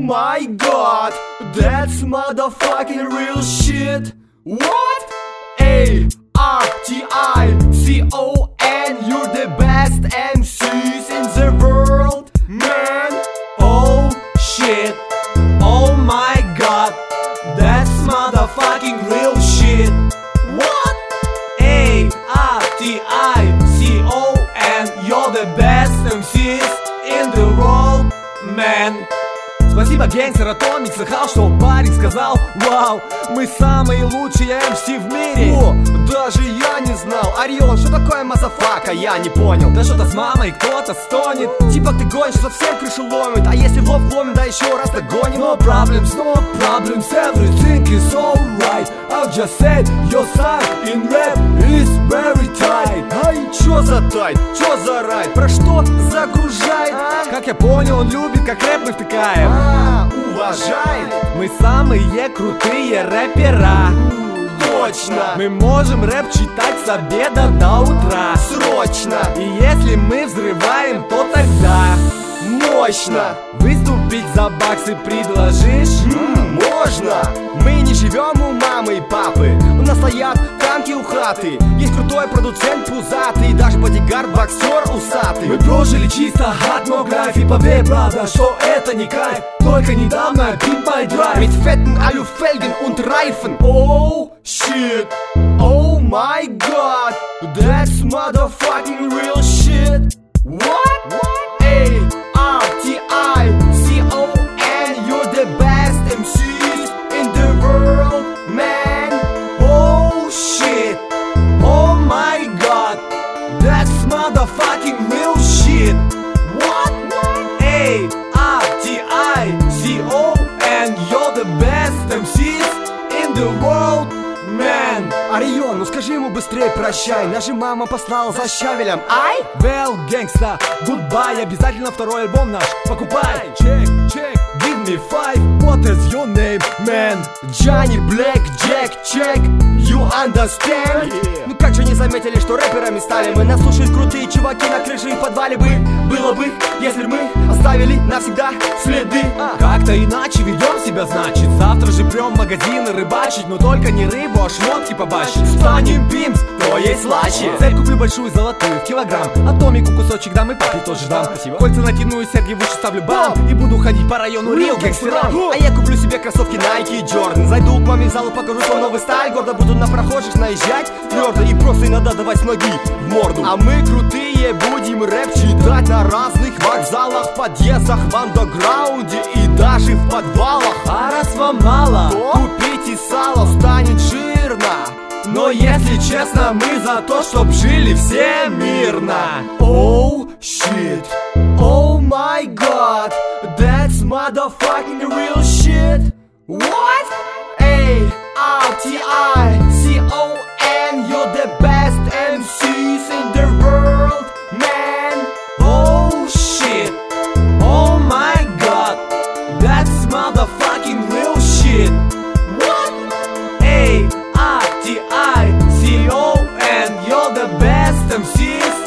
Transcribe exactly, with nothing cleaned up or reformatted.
my god, that's motherfucking real shit. What? A R T I C O N, you're the best M Cs in the world, man. Oh shit, oh my god, that's motherfucking real shit. What? A R T I C O N, you're the best эм сис in the world, man. Спасибо, гангстер Атомик, слыхал, что парень сказал: вау, мы самые лучшие эм си в мире. О, даже я не знал. Орион, что такое мазафака? Я не понял. Да что-то с мамой кто-то стонет. Типа ты гонишь, совсем крышу ломит. А если в лоб ломит, да еще раз догоним. No problems, no problems, everything is alright. I've just said your side in rap is very tight. Ай, чё за тайт? Чё за райд? Про что загружает? А? Как я понял, он любит, как рэп мы втыкаем. А, уважает. Мы самые крутые рэпера. Точно. Мы можем рэп читать с обеда до утра. Срочно. И если мы взрываем, то тогда мощно. Выступить за баксы предложишь? М-м, можно. Мы не живем у мамы и папы. У нас стоят танки у хаты. Есть крутой продуцент пузатый, даже бодигард боксер усатый. Мы прожили чисто от графи. Поверь, правда, что это не кайф. Только недавно Pimp My Drive. Mit fetten Alufelgen und Reifen. Oh shit, oh my god, that's motherfucking real shit. What? What? A R T I C O N, you're the best эм сис in the world, man. Oh shit, oh my god, that's motherfucking real shit. What? A R T I C O N, you're the best эм сис in the world, man. Орион, ну скажи ему быстрее прощай. Наша мама послала за щавелем. Ай! Well, gangsta, goodbye. Обязательно второй альбом наш покупай. Check, check, give me five. What is your name, man? Johnny Black, Jack, check. You understand? Yeah. Ну как же не заметили, что рэперами стали мы? Нас слушают крутые чуваки на крыше и в подвале бы. Было бы, если бы мы оставили навсегда следы. а. Как-то иначе ведем себя, значит. Завтра же прям в магазины рыбачить. Но только не рыбу, а шмотки побачить. Станем пимс, то есть лачи. Цель куплю большую золотую в килограмм. Атомику кусочек дам и папе тоже дам. Спасибо. Кольца натяну и серьги в уши ставлю бам. И буду ходить по району Рио гангстерам. А я куплю себе кроссовки Nike и Jordan. Зайду к маме в зал и покажу свой новый стиль. Гордо буду на прохожих наезжать твердо и просто иногда давать с ноги в морду. А мы крутые будем рэп читать на разных вокзалах, подъездах, в андеграунде и даже в подвалах. А раз вам мало, то купите сало, станет жирно. Но если честно, мы за то, чтоб жили все мирно. Oh shit, oh my god, that's motherfucking real shit. What? A R T I C O N, you're the best эм сис in the world, man. Oh shit, oh my god, that's motherfucking real shit. What? A R T I C O N, you're the best эм сис